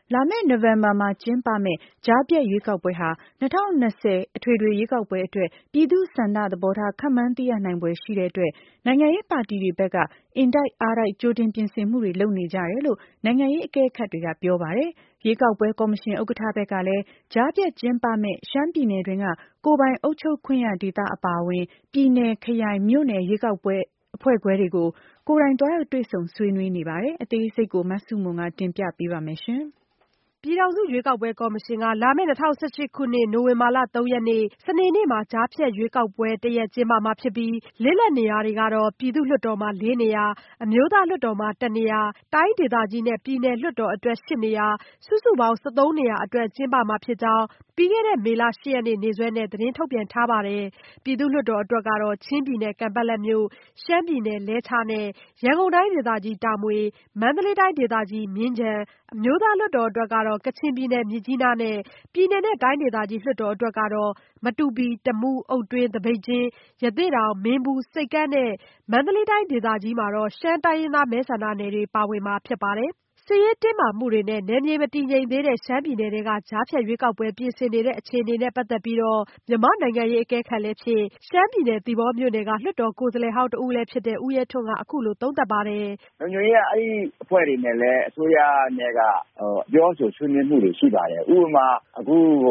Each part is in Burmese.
လာမယ့်နိုဝင်ဘာမှာကျင်းပမယ့်ကြားဖြတ်ရွေးကောက်ပွဲဟာ2020အထွေထွေရွေးကောက်ပွဲအတွက်ပြည်သူ့ဆန္ဒသဘောထားခန့်မှန်းသိရနိုင်ဖွယ်ရှိတဲ့အတွက်နိုင်ငံရေးပါတီတွေဘက်ကအင်တိုက်အားတိုက်ကြိုတင်ပြင်ဆင်မှုတွေလုပ်နေကြတယ်လို့နိုင်ငံရေးအကဲခတ်တွေကပြောပါတယ်။ရွေးကောက်ပွဲကော်မရှင်ဥက္ကဋ္ဌဘက်ကလည်းကြားဖြတ်ကျင်းပမယ့်ရှမ်းပြည်နယ်တွင်းကကိုယ်ပိုင်အုပ်ချုပ်ခွင့်ရဒေသအပါအဝင်ပြည်နယ်ခရိုင်မြို့နယ်ရွေးကောက်ပွဲအဖွဲ့ခွဲတွေကိုကိုယ်တိုင်တွားရောက်တွေ့ဆုံဆွေးနွေးနေပါတယ်။အသေးစိတ်ကိုမဆုမွန်ကတင်ပြပေးပါမယ်ရှင်။ပြည်ထောင်စုရွေးကောက်ပွဲကော်မရှင်ကလာမယ့်2018ခုနှစ်နိုဝင်ဘာလ3ရက်နေ့စနေနေ့မှာကြားဖြတ်ရွေးကောက်ပွဲတရက်ကျင်းပမှာဖြစ်ပြီးလစ်လပ်နေရာတွေကတော့ပြည်သူ့လွှတ်တော်မှာ4နေရာအမျိုးသားလွှတ်တော်မှာ1နေရာတိုင်းဒေသကြီးနဲ့ပြည်နယ်လွှတ်တော်အတွက်8နေရာစုစုပေါင်း13နေရာအတွက်ကျင်းပမှာဖြစ်ကြောင်းပြီးခဲ့တဲ့မေလ10ရက်နေ့နေ့စွဲနဲ့သတင်းထုတ်ပြန်ထားပါတယ်။ပြည်သူ့လွှတ်တော်အတွက်ကတော့ချင်းပြည်နယ်ကန်ပက်လက်မြို့ရှမ်းပြည်နယ်လဲချားနဲ့ရန်ကုန်တိုင်းဒေသကြီးတာမွေမန္တလေးတိုင်းဒေသကြီးမြင်းခြံအမျိုးသားလွှတ်တော်အတွက်ကတော့ကချင်ပြည်နယ်မြစ်ကြီးနားနဲ့ပြည်နယ်နဲ့တိုင်းဒေသကြီးလွှတ်တော်အတွက်ကတော့မတူပီတမူးအုတ်တွင်းသပိတ်ကျင်းရသေ့တောင်မင်းဘူးစိတ်ကမ်းနဲ့မန္တလေးတိုင်းဒေသကြီးမှာတော့ရှမ်းတိုင်းရင်းသားမဲဆန္ဒနယ်တွေပါဝင်မှာဖြစ်ပါတယ်။စစ်ရေးတင်းမာမှုတွေနဲ့နယ်မြေမတည်ငြိမ်သေးတဲ့ရှမ်းပြည်နယ်ကကြားဖြတ်ရွေးကောက်ပွဲပြင်ဆင်နေတဲ့အခြေအနေနဲ့ပတ်သက်ပြီးမြန်မာနိုင်ငံရေးအကဲခတ်လည်းဖြစ်ရှမ်းပြည်နယ်သီပေါမြို့နယ်ကလွှတ်တော်ကိုယ်စားလှယ်ဟောင်းတဦးလည်းဖြစ်တဲ့ဦးရဲထွန်းကအခုလိုသုံးသပ်ပါတယ်။လုံခြုံရေးကအဲ့ဒီအဖွဲ့တွေနဲ့လည်းအစိုးရနဲ့ကပြောဆိုဆွေးနွေးမှုတွေရှိပါတယ်။ဥပမာအခု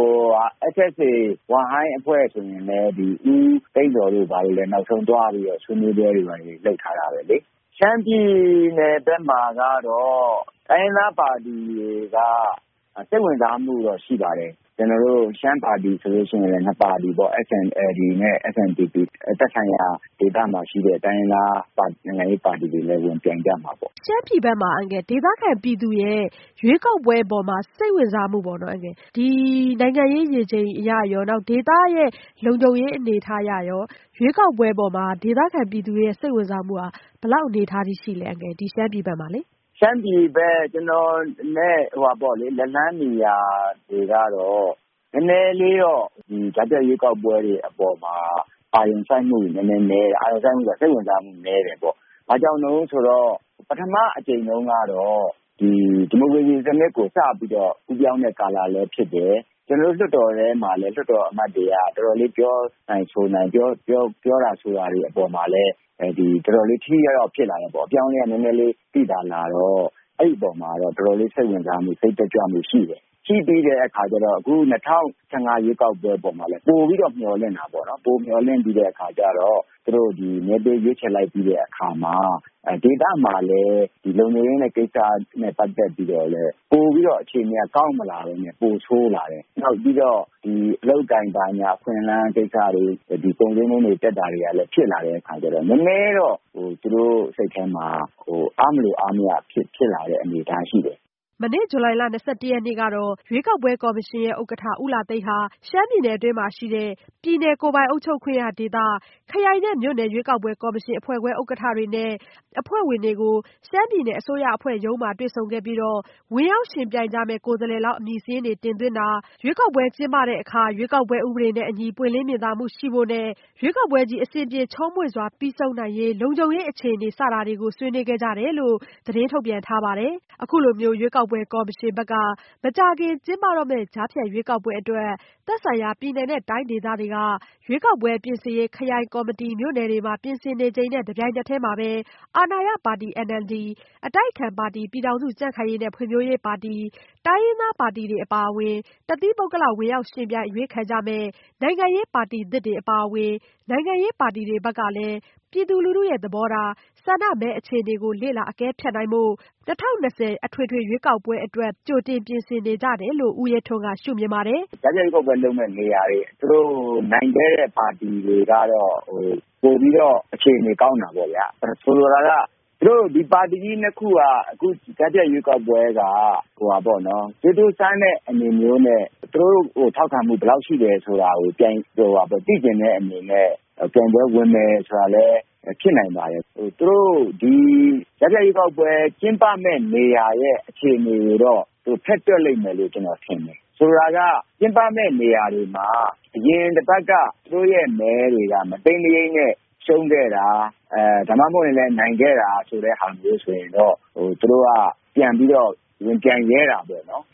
SSA ဝမ်ဟိုင်းအဖွဲ့ဆိုရင်လည်းဒီဦးသိန်းတော်တို့ဘာလို့လဲနောက်ဆုံးသွားပြီးတော့ဆွေးနွေးပွဲတွေလုပ်ထားတာပဲလေ။ရှမ်းပြည်နယ်ဘက်မှာကတော့တိုင်းရင်းသားပါတီတွေကစိတ်ဝင်စားမှုတော့ရှိပါတယ်။ကျွန်တော်တို့ရှမ်းပါတီဆိုလို့ရှိရင်လည်းနှစ်ပါတီပေါ့ SNLD နဲ့ SNDP တက်ဆိုင်ရာဒေသမှာရှိတဲ့တိုင်းရင်းသားနိုင်ငံရေးပါတီတွေလည်းဝင်ပြိုင်ကြမှာပေါ့။ရှမ်းပြည်ဘက်မှာဒေသခံပြည်သူရဲ့ရွေးကောက်ပွဲပေါ်မှာစိတ်ဝင်စားမှုပေါ့နော်ဒီနိုင်ငံရေးရေချိန်အရရောနောက်ဒေသရဲ့လုံခြုံရေးအနေအထားအရရောရွေးကောက်ပွဲပေါ်မှာဒေသခံပြည်သူရဲ့စိတ်ဝင်စားမှုဟာဘယ်လောက်အနေအထားရှိလဲဒီရှမ်းပြည်ဘက်မှာလေရှမ်းပြည်ဘက်ကျွန်တော်နဲ့လက်လန်းနေရာတွေကတော့နည်းနည်းလေးတော့ဒီကြားဖြတ်ရွေးကောက်ပွဲတွေအပေါ်မှာအာရုံစိုက်မှုနည်းနည်းနဲ့အာရုံစိုက်မှုကစိတ်ဝင်စားမှုနည်းတယ်ပေါ့။ဘာကြောင့်လဲဆိုတော့ပထမအကြိမ်တုန်းကတော့ဒီမိုကရေစီစနစ်ကိုစပြီးတော့ဥပြောင်းတဲ့ကာလလည်းဖြစ်တယ်။ကျွန်တော်တို့လွှတ်တော်ထဲမှာလည်းလွှတ်တော်အမတ်တွေကတော်တော်လေးပြောနိုင်ဆိုနိုင်ပြောတာဆိုတာတွေအပေါ်မှာလည်းဒီတော်တော်လေးထိရောက်ဖြစ်လာတယ်ပေါ့။အပြောင်းလဲနည်းနည်းလေးသိတာလာတော့အဲ့ဒီပုံမှာတော့တော်တော်လေးစိတ်ဝင်စားမှုစိတ်တက်ကြွမှုရှိတယ်။ရှိပြီးတဲ့အခါကျတော့အခု2015ရွေးကောက်ပွဲပုံမှာလည်းပို့ပြီးတော့မျှော်လင့်တာပေါ့နော်။ပို့မျှော်လင့်ပြီးတဲ့အခါကျတော့သူတို့ဒီနေပေးရွေးချယ်လိုက်ပြီးတဲ့အခါမှာဒေသမှာလည်းဒီလုံခြုံရေးနဲ့ကိစ္စနဲ့ပတ်သက်ပြီးတော့လည်းပို့ပြီးတော့အခြေအနေကောင်းမလာတော့နဲ့ပို့ဆိုးလာတယ်။နောက်ပြီးတော့ဒီအလုတ်ကင်ပါညာအခွင့်အလမ်းကိစ္စတွေဒီပုံစံမျိုးတွေတက်တာတွေကလည်းဖြစ်လာတဲ့အခါကျတော့နည်းနည်းတော့သူတို့စိတ်ထဲမှာအားမလို့အားမရဖြစ်လာတဲ့အနေအထားရှိတယ်မနေ့ဇူလိုင်လ21ရက်နေ့ကတော့ရွေးကောက်ပွဲကော်မရှင်ရဲ့ဥက္ကဋ္ဌဦးလှသိန်းဟာရှမ်းပြည်နယ်အတွင်းမှာရှိတဲ့ပြည်နယ်ကိုယ်ပိုင်အုပ်ချုပ်ခွင့်ရဒေသခရိုင်နဲ့မြို့နယ်ရွေးကောက်ပွဲကော်မရှင်အဖွဲ့ခွဲဥက္ကဋ္ဌတွေနဲ့အဖွဲ့ဝင်တွေကိုရှမ်းပြည်နယ်အစိုးရအဖွဲ့ရုံးမှာတွေ့ဆုံခဲ့ပြီးဝင်ရောက်ယှဉ်ပြိုင်ကြမယ့်ကိုယ်စားလှယ်လောင်းအမည်စာရင်းတွေတင်သွင်းတာရွေးကောက်ပွဲကျင်းပတဲ့အခါရွေးကောက်ပွဲဥပဒေနဲ့အညီပွင့်လင်းမြင်သာမှုရှိဖို့နဲ့ရွေးကောက်ပွဲကြီးအဆင်ပြေချောမွေ့စွာပြီးဆုံးနိုင်ရေးလုံခြုံရေးအခြေအနေစတာတွေကိုဆွေးနွေးခဲ့ကြတယ်လို့သတင်းထုတ်ပြန်ထားပါတယ်။အခုလိုမျိုးရွေးကောက်ပွဲကော်မရှင်ဘက်ကမကြာခင်ကျင်းပတော့မယ့်ကြားဖြတ်ရွေးကောက်ပွဲအတွက်သက်ဆိုင်ရာပြည်နယ်နဲ့တိုင်းဒေသတွေကရွေးကောက်ပွဲပြင်ဆင်ရေးခရိုင်ကော်မတီမြို့နယ်တွေမှာပြင်ဆင်နေချိန်နဲ့တပြိုင်နက်တည်းမှာပဲအာဏာရပါတီ NLD အတိုက်အခံပါတီပြည်ထောင်စုကြံ့ခိုင်ရေးနဲ့ဖွံ့ဖြိုးရေးပါတီတိုင်းရင်းသားပါတီတွေအပါအဝင်တသီးပုဂ္ဂလဝင်ရောက်ယှဉ်ပြိုင်ရွေးခံကြမယ့်နိုင်ငံရေးပါတီသစ်တွေအပါအဝင်နိုင်ငံရေးပါတီတွေဘက်ကလည်းပြည်သူလူထုရဲ့သဘောထားဆန္ဒမဲအခြေအနေကိုလေ့လာအကဲဖြတ်နိုင်ဖို့2020အထွေထွေရွေးကောက်ပွဲအတွက်ကြိုတင်ပြင်ဆင်နေကြတယ်လို့ဦးရဲထွန်းကရှုမြင်ပါတယ်။ကြားဖြတ်ရွေးကောက်ပွဲလုပ်မဲ့နေရာတွေသူတို့နိုင်တဲ့ပါတီတွေကတော့ပို့ပြီးတော့အခြေအနေကောင်းတာပေါ့ဗျာ။ဆိုလိုတာကသူတို့ဒီပါတီကြီးနှစ်ခုကအခုကြားဖြတ်ရွေးကောက်ပွဲကပေါ့နော်သူတို့စမ်းတဲ့အနေမျိုးနဲ့သူတို့ထောက်ခံမှုဘယ်လောက်ရှိတယ်ဆိုတာကိုပြန်သိကျင်တဲ့အနေနဲ့ပြန်ပွဲဝင်မယ်ဆိုတာလည်းဖြစ်နိုင်ပါတယ်သူတို့ဒီကြားဖြတ်ရွေးကောက်ပွဲကျင်းပမဲ့နေရာရဲ့အခြေအနေကိုတော့သူဖက်တွက်လိုက်မယ်လို့ကျွန်တော်ထင်တယ်ဆိုတာကကျင်းပမဲ့နေရာတွေမှာအရင်တစ်ပတ်ကသူတို့ရဲ့မဲတွေကမသိမ့်မရိမ့်နဲ့ရှုံးခဲ့တာဒါမှမဟုတ်လည်းနိုင်ခဲ့တာဆိုတဲ့ဟာမျိုးဆိုရင်တော့သူတို့ကပြန်ပြီးတော့ဝင်ပြန်ရဲတာပေါ့နော်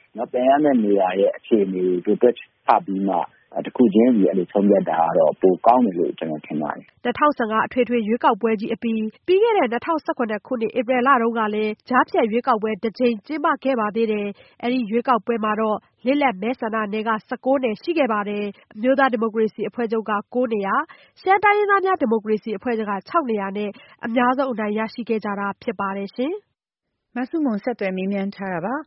ပြန်ရမယ့်နေရာရဲ့အခြေအနေတွေတွက်ချပြီးမှတစ်ခုချင်းစီအဲ့လိုဆုံးဖြတ်တာကတော့ပိုကောင်းတယ်လို့ကျွန်တော်ထင်ပါတယ်။2015အထွေထွေရွေးကောက်ပွဲကြီးအပြီးပြီးခဲ့တဲ့2018ခုနှစ်ဧပြီလတုန်းကလည်းကြားဖြတ်ရွေးကောက်ပွဲတစ်ကြိမ်ကျင်းပခဲ့ပါသေးတယ်။အဲဒီရွေးကောက်ပွဲမှာတော့လစ်လပ်မဲဆန္ဒနယ်က19နယ်ရှိခဲ့ပါတယ်။အမျိုးသားဒီမိုကရေစီအဖွဲ့ချုပ်က9နေရာ၊ရှမ်းတိုင်းရင်းသားများဒီမိုကရေစီအဖွဲ့ချုပ်က6နေရာနဲ့အများဆုံးအနိုင်ရရှိခဲ့ကြတာဖြစ်ပါတယ်ရှင်။မဆုမွန်ဆက်သွယ်မေးမြန်းထားတာပါ။